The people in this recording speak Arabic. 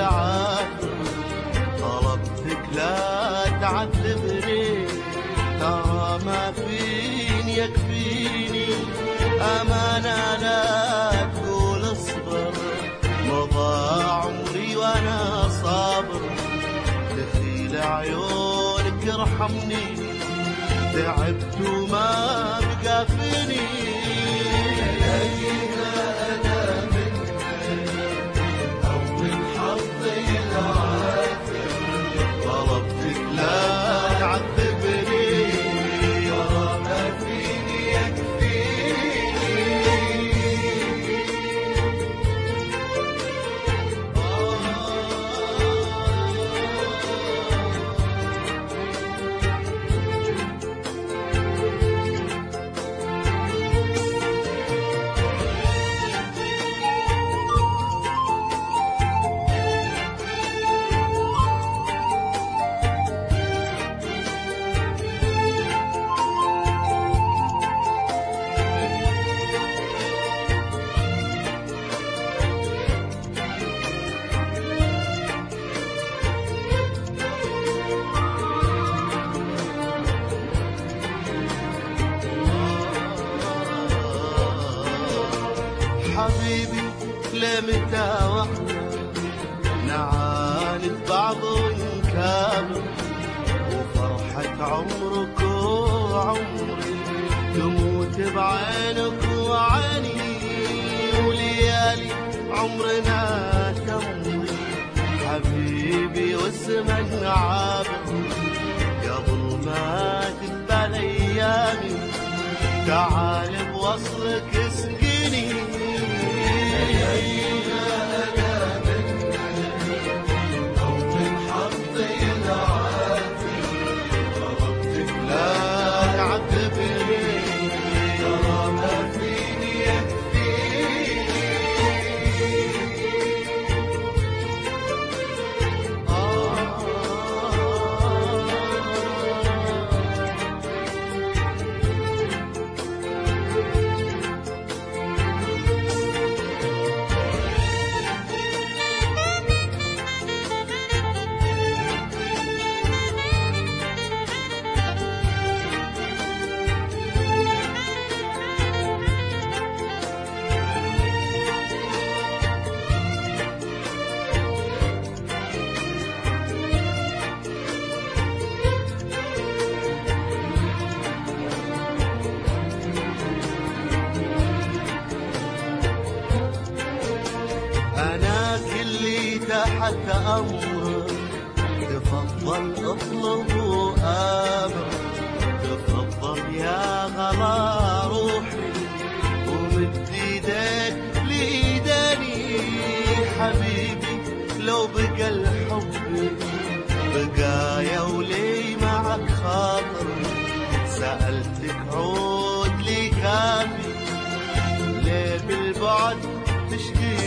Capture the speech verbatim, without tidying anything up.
العافية، طلبتك لا تعذبني، ترى ما فيني يكفيني أمانة لا تقول اصبر، مضى عمري وانا صابر، دخيل عيونك ارحمني، تعبت وما بقى فيني. أنا منك أول حظي العافية، طلبتك لا تعذبني، ترى ما فيني يكفيني. حبيبي لمتى واحنا نعاند بعض ونكابر، وفرحة عمرك وعمري تموت بعينك وعيني، وليالي عمرنا تمضي حبيبي والزمن عابر، قبل ما تقبل ايامي تعال بوصلك اسقيني. أنا منك أو من حظي العافية، طلبتك لا تعذبني، ترى ما فيني يكفيني. أنا كلي تحت أمرك، تفضل اطلب وآمر، تفضل يا غلا روحي، ومد ايديك لإيداني حبيبي، لو بقى الحب بقايا ولي معك خاطر، سألتك عود لي كافي، ليه بالبعد تشكي